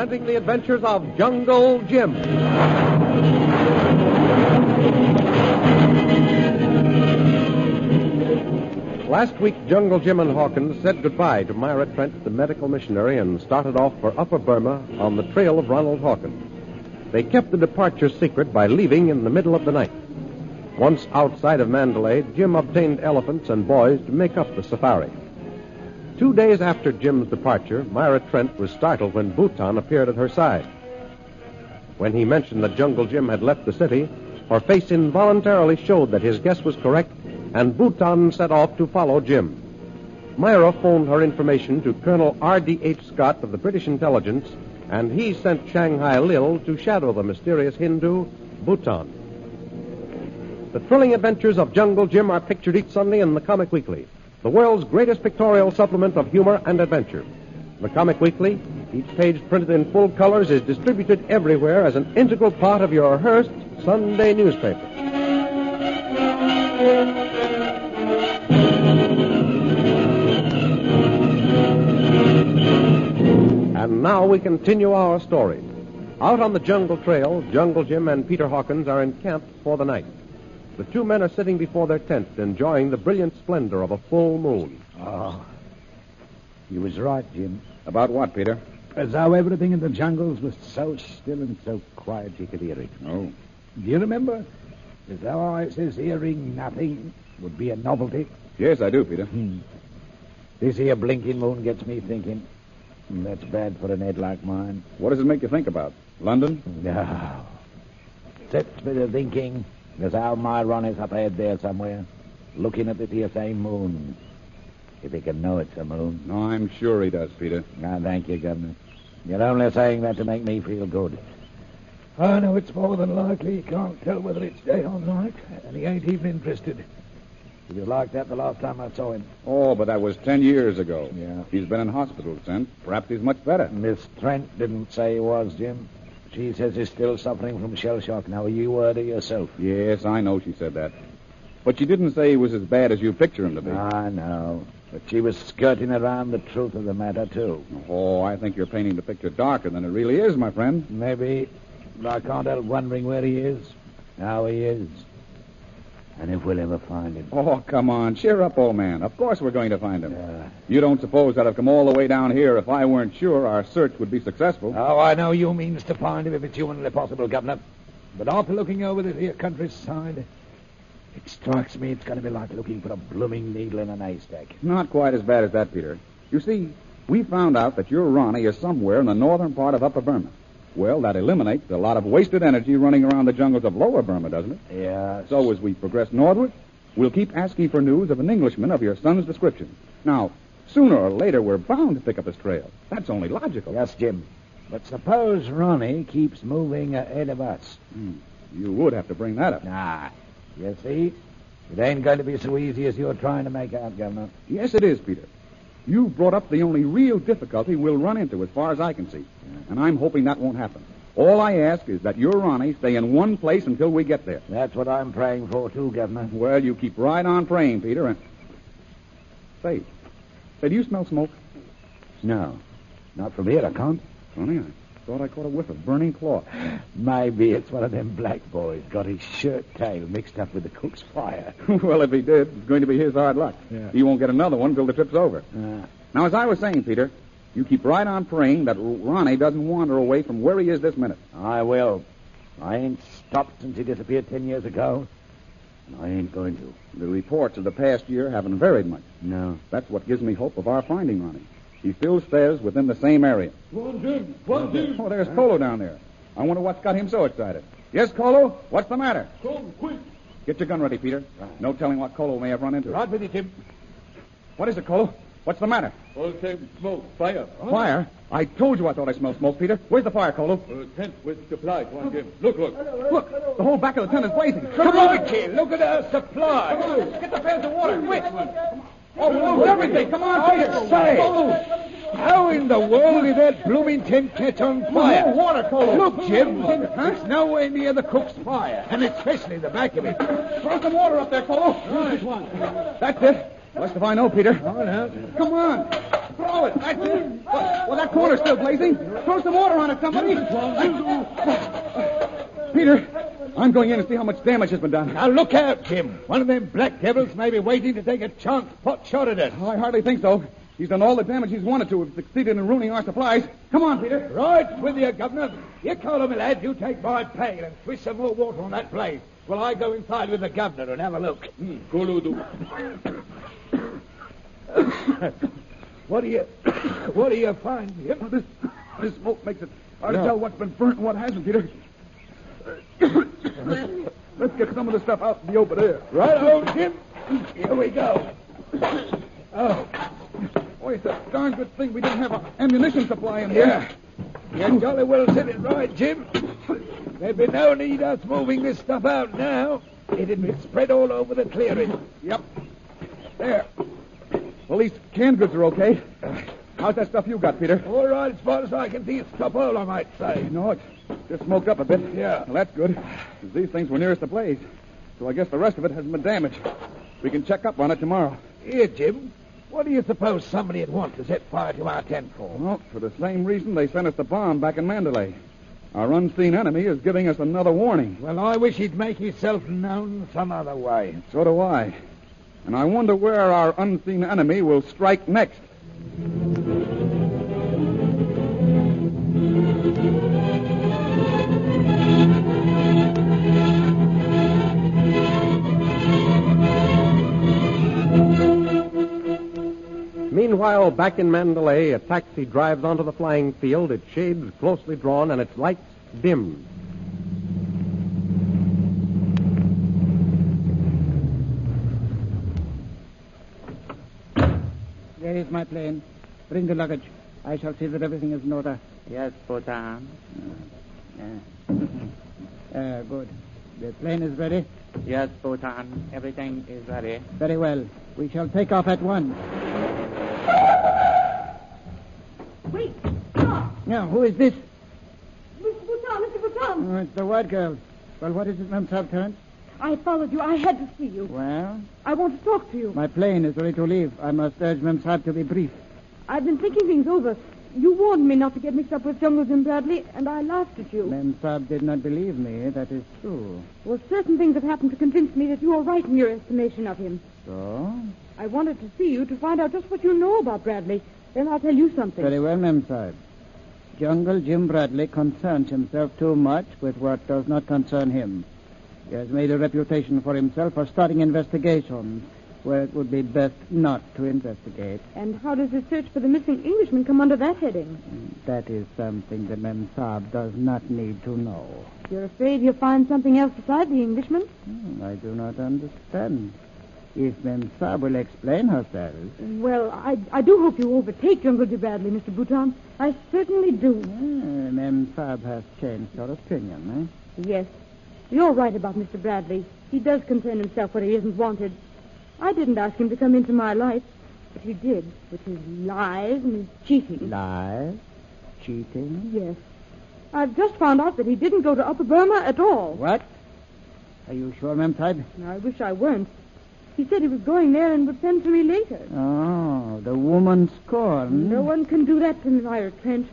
presenting the adventures of Jungle Jim. Last week, Jungle Jim and Hawkins said goodbye to Myra Trent, the medical missionary, and started off for Upper Burma on the trail of Ronald Hawkins. They kept the departure secret by leaving in the middle of the night. Once outside of Mandalay, Jim obtained elephants and boys to make up the safari. 2 days after Jim's departure, Myra Trent was startled when Bhutan appeared at her side. When he mentioned that Jungle Jim had left the city, her face involuntarily showed that his guess was correct, and Bhutan set off to follow Jim. Myra phoned her information to Colonel R.D.H. Scott of the British Intelligence, and he sent Shanghai Lil to shadow the mysterious Hindu, Bhutan. The thrilling adventures of Jungle Jim are pictured each Sunday in the Comic Weekly, the world's greatest pictorial supplement of humor and adventure. The Comic Weekly, each page printed in full colors, is distributed everywhere as an integral part of your Hearst Sunday newspaper. And now we continue our story. Out on the jungle trail, Jungle Jim and Peter Hawkins are encamped for the night. The two men are sitting before their tent, enjoying the brilliant splendor of a full moon. Oh, you was right, Jim. About what, Peter? As how everything in the jungles was so still and so quiet you could hear it. Oh. Do you remember? As how I says hearing nothing would be a novelty. Yes, I do, Peter. This here blinking moon gets me thinking. That's bad for an head like mine. What does it make you think about? London? No. Sets me to thinking as how my Ron is up ahead there somewhere, looking at this here same moon. If he can know it's a moon. No, I'm sure he does, Peter. Ah, thank you, Governor. You're only saying that to make me feel good. I know it's more than likely he can't tell whether it's day or night, and he ain't even interested. He was like that the last time I saw him. Oh, but that was 10 years ago. Yeah. He's been in hospital since. Perhaps he's much better. Miss Trent didn't say he was, Jim. She says he's still suffering from shell shock. Now, you heard her yourself. Yes, I know she said that. But she didn't say he was as bad as you picture him to be. I know. But she was skirting around the truth of the matter, too. Oh, I think you're painting the picture darker than it really is, my friend. Maybe. But I can't help wondering where he is, how he is, and if we'll ever find him. Oh, come on. Cheer up, old man. Of course we're going to find him. You don't suppose that I've come all the way down here if I weren't sure our search would be successful? Oh, I know you means to find him if it's humanly possible, Governor. But after looking over this here countryside, it strikes me it's going to be like looking for a blooming needle in an haystack. Not quite as bad as that, Peter. You see, we found out that your Ronnie is somewhere in the northern part of Upper Burma. Well, that eliminates a lot of wasted energy running around the jungles of Lower Burma, doesn't it? Yeah. So as we progress northward, we'll keep asking for news of an Englishman of your son's description. Now, sooner or later, we're bound to pick up his trail. That's only logical. Yes, Jim. But suppose Ronnie keeps moving ahead of us. You would have to bring that up. Nah. You see? It ain't going to be so easy as you're trying to make out, Governor. Yes, it is, Peter. You've brought up the only real difficulty we'll run into as far as I can see. And I'm hoping that won't happen. All I ask is that your Ronnie stay in one place until we get there. That's what I'm praying for, too, Governor. Well, you keep right on praying, Peter, and... Say, do you smell smoke? No. Not from here, I can't. Funny, I thought I caught a whiff of burning cloth. Maybe it's one of them black boys got his shirt tail mixed up with the cook's fire. Well, if he did, it's going to be his hard luck. Yeah. He won't get another one till the trip's over. Now, as I was saying, Peter, you keep right on praying that Ronnie doesn't wander away from where he is this minute. I will. I ain't stopped since he disappeared 10 years ago. And I ain't going to. The reports of the past year haven't varied much. No. That's what gives me hope of our finding Ronnie. He still stays within the same area. One, Jim. Oh, there's Colo down there. I wonder what's got him so excited. Yes, Colo? What's the matter? Come, quick. Get your gun ready, Peter. No telling what Colo may have run into. Right with you, Jim. What is it, Colo? What's the matter? All same smoke, fire. Fire? I told you I thought I smelled smoke, Peter. Where's the fire, Colo? Tent with supplies, one, Jim. Look. Look, the whole back of the tent is blazing. Come on, kid. Look at our supply. Get the pails of water, quick. Oh, we'll lose everything. Come on, Peter. Say, how in the world did that blooming tent catch on fire? More water, Colo. Look, Jim, it's nowhere near the cook's fire, and especially the back of it. Throw some water up there, Colo. Right, one. That's it. Best if I know, Peter. Oh, no. Come on. Throw it. That's it. Well, that corner's still blazing. Throw some water on it, somebody. Peter, I'm going in and see how much damage has been done. Now, look out, Jim. One of them black devils may be waiting to take a chance pot shot at us. Oh, I hardly think so. He's done all the damage he's wanted to have succeeded in ruining our supplies. Come on, Peter. Right with you, Governor. You call him, lad. You take my pail and swish some more water on that blaze. While I go inside with the governor and have a look. What do you find, Jim? This smoke makes it hard to tell what's been burnt and what hasn't, Peter. Let's get some of the stuff out in the open air. Right on, Jim. Here we go. Oh. Boy, it's a darn good thing we didn't have an ammunition supply in here. You jolly well said it right, Jim. There'd be no need us moving this stuff out now. It'd be spread all over the clearing. Yep. There. Well, these canned goods are okay. How's that stuff you got, Peter? All right, as far as I can see, it's top all, I might say. No, it's just smoked up a bit. Yeah. Well, that's good. 'Cause these things were nearest the blaze. So I guess the rest of it hasn't been damaged. We can check up on it tomorrow. Here, Jim. What do you suppose somebody'd want to set fire to our tent for? Well, for the same reason they sent us the bomb back in Mandalay. Our unseen enemy is giving us another warning. Well, I wish he'd make himself known some other way. So do I. And I wonder where our unseen enemy will strike next. Meanwhile, back in Mandalay, a taxi drives onto the flying field, its shades closely drawn and its lights dimmed. There is my plane. Bring the luggage. I shall see that everything is in order. Yes, Bhutan. Good. The plane is ready? Yes, Bhutan. Everything is ready. Very well. We shall take off at once. Wait, stop! Now, who is this? Mr. Bhutan! Oh, it's the white girl. Well, what is it, Ma'am Subterrant? I followed you. I had to see you. Well, I want to talk to you. my plane is ready to leave. I must urge Ma'am Sab to be brief. I've been thinking things over. You warned me not to get mixed up with Jungle Jim Bradley, and I laughed at you. Ma'am Sab did not believe me. That is true. Well, certain things have happened to convince me that you are right in your estimation of him. So? I wanted to see you to find out just what you know about Bradley. Then I'll tell you something. Very well, Ma'am Sab. Jungle Jim Bradley concerns himself too much with what does not concern him. He has made a reputation for himself for starting investigations where it would be best not to investigate. And how does the search for the missing Englishman come under that heading? That is something that Ma'am Sab does not need to know. You're afraid you'll find something else besides the Englishman? I do not understand. If Ma'am Sab will explain herself. Well, I do hope you overtake Jungle Jim Bradley, Mr. Bhutan. I certainly do. Ma'am Sab has changed her opinion, Yes. You're right about Mr. Bradley. He does concern himself where he isn't wanted. I didn't ask him to come into my life, but he did, with his lies and his cheating. Lies? Cheating? Yes. I've just found out that he didn't go to Upper Burma at all. What? Are you sure, Ma'am Sab? I wish I weren't. He said he was going there and would send for me later. Oh, the woman scorned. No one can do that to Myra Trent.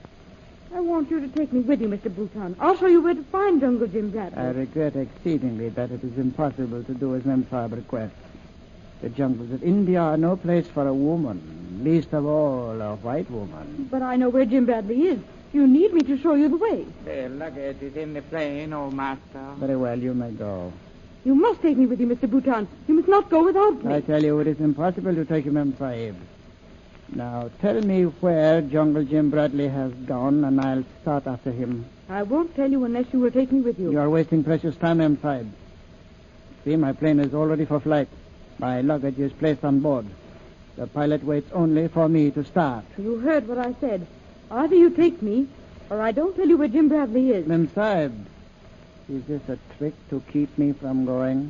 I want you to take me with you, Mr. Bhutan. I'll show you where to find Jungle Jim Bradley. I regret exceedingly that it is impossible to do as Ma'am Sab requests. The jungles of India are no place for a woman, least of all a white woman. But I know where Jim Bradley is. You need me to show you the way. The luggage is in the plane, oh master. Very well, you may go. You must take me with you, Mr. Bhutan. You must not go without me. I tell you, it is impossible to take you, Ma'am Sahib. Now, tell me where Jungle Jim Bradley has gone, and I'll start after him. I won't tell you unless you will take me with you. You are wasting precious time, Ma'am Sahib. See, my plane is all ready for flight. My luggage is placed on board. The pilot waits only for me to start. You heard what I said. Either you take me, or I don't tell you where Jim Bradley is. Ma'am Sahib, is this a trick to keep me from going?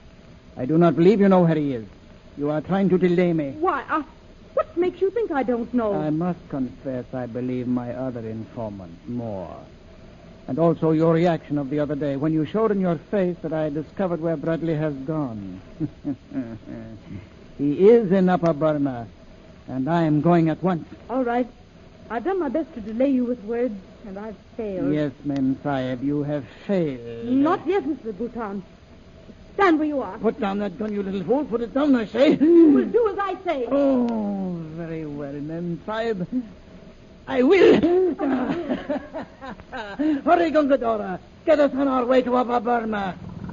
I do not believe you know where he is. You are trying to delay me. Why, what makes you think I don't know? I must confess I believe my other informant more. And also your reaction of the other day when you showed in your face that I discovered where Bradley has gone. He is in Upper Burma. And I am going at once. All right. I've done my best to delay you with words, and I've failed. Yes, Mem Sahib, you have failed. Not yet, Mr. Bhutan. Stand where you are. Put down that gun, you little fool. Put it down, I say. You will do as I say. Oh, very well, Mem Sahib. I will. Hurry, Gungadora. Get us on our way to Upper Burma.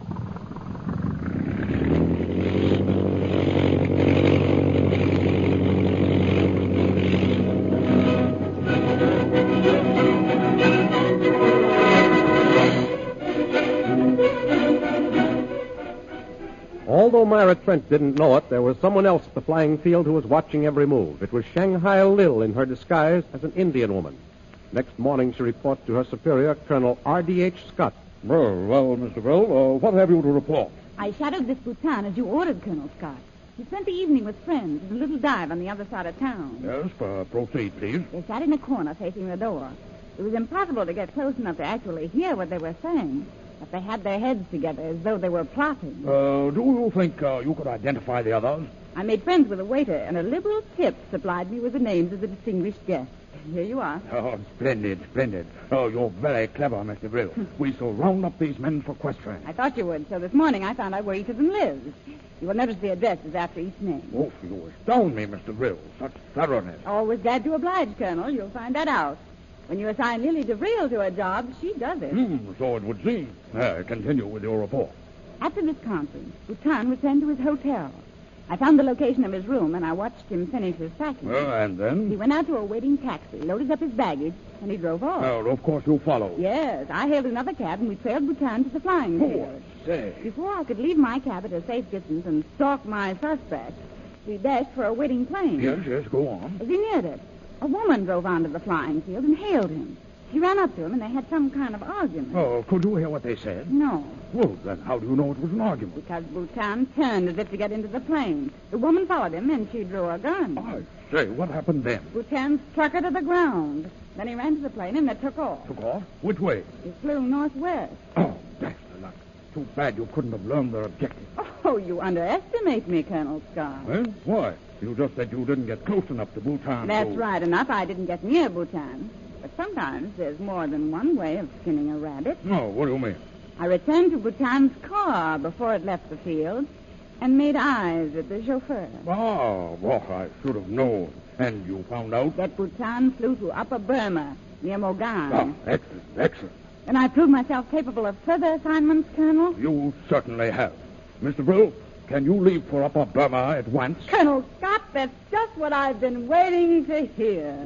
Although Myra Trent didn't know it, there was someone else at the flying field who was watching every move. It was Shanghai Lil in her disguise as an Indian woman. Next morning, she reports to her superior, Colonel R.D.H. Scott. Well, Mr. Brill, what have you to report? I shadowed this Bhutan as you ordered, Colonel Scott. He spent the evening with friends at a little dive on the other side of town. Yes, proceed, please. They sat in a corner facing the door. It was impossible to get close enough to actually hear what they were saying, but they had their heads together as though they were plotting. Do you think you could identify the others? I made friends with a waiter, and a liberal tip supplied me with the names of the distinguished guests. Here you are. Oh, splendid. Oh, you're very clever, Mr. Brill. We shall round up these men for questioning. I thought you would, so this morning I found out where each of them lives. You will notice the address is after each name. Oh, you astound me, Mr. Brill. Such thoroughness. Always glad to oblige, Colonel. You'll find that out. When you assign Lily DeVril to a job, she does it. So it would seem. Continue with your report. After this conference, Bhutan returned to his hotel. I found the location of his room, and I watched him finish his packing. And then? He went out to a waiting taxi, loaded up his baggage, and he drove off. Well, of course you followed. Yes, I hailed another cab, and we trailed Bhutan to the flying field. Say. Before I could leave my cab at a safe distance and stalk my suspect, we dashed for a waiting plane. Yes, go on. As he neared it, a woman drove onto the flying field and hailed him. She ran up to him, and they had some kind of argument. Oh, could you hear what they said? No, Well, then how do you know it was an argument? because Bhutan turned as if to get into the plane. The woman followed him, and she drew a gun. I say, what happened then? Bhutan struck her to the ground. Then he ran to the plane, and it took off. Took off? Which way? He flew northwest. Oh, that's the luck. Too bad you couldn't have learned their objective. Oh, you underestimate me, Colonel Scott. Well, why? You just said you didn't get close enough to Bhutan. That's so... right enough. I didn't get near Bhutan. But sometimes there's more than one way of skinning a rabbit. No, what do you mean? I returned to Bhutan's car before it left the field and made eyes at the chauffeur. Oh, well, I should have known. And you found out? That Bhutan flew to Upper Burma, near Mogan. Oh, excellent. And I proved myself capable of further assignments, Colonel. You certainly have. Mr. Brill, can you leave for Upper Burma at once? Colonel Scott, that's just what I've been waiting to hear.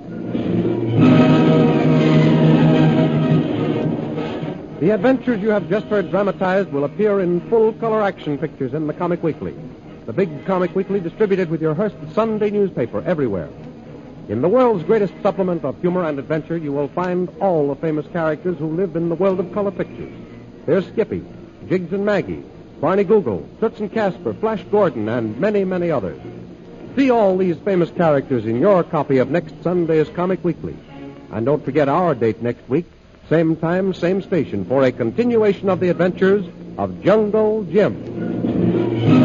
The adventures you have just heard dramatized will appear in full-color action pictures in the Comic Weekly, the big Comic Weekly distributed with your Hearst Sunday newspaper everywhere. In the world's greatest supplement of humor and adventure, you will find all the famous characters who live in the world of color pictures. There's Skippy, Jiggs and Maggie, Barney Google, Toots and Casper, Flash Gordon, and many, many others. See all these famous characters in your copy of next Sunday's Comic Weekly. And don't forget our date next week, same time, same station, for a continuation of the adventures of Jungle Jim.